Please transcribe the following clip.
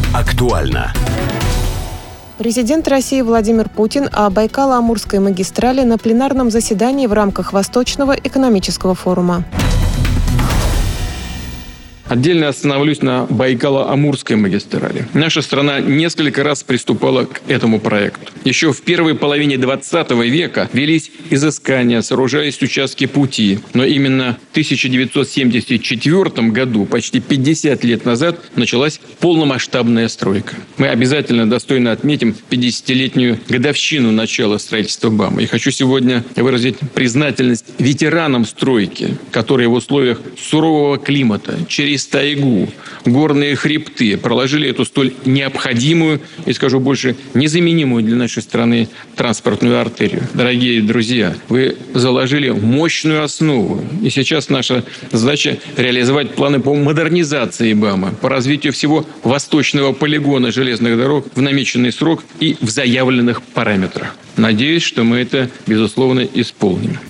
Актуально. Президент России Владимир Путин о Байкало-Амурской магистрали на пленарном заседании в рамках Восточного экономического форума. Отдельно остановлюсь на Байкало-Амурской магистрали. Наша страна несколько раз приступала к этому проекту. Еще в первой половине 20 века велись изыскания, сооружались участки пути. Но именно в 1974 году, почти 50 лет назад, началась полномасштабная стройка. Мы обязательно достойно отметим 50-летнюю годовщину начала строительства БАМа. И хочу сегодня выразить признательность ветеранам стройки, которые в условиях сурового климата через тайгу, горные хребты проложили эту столь необходимую и, скажу больше, незаменимую для нашей страны транспортную артерию. Дорогие друзья, вы заложили мощную основу. И сейчас наша задача реализовать планы по модернизации БАМа, по развитию всего восточного полигона железных дорог в намеченный срок и в заявленных параметрах. Надеюсь, что мы это, безусловно, исполним.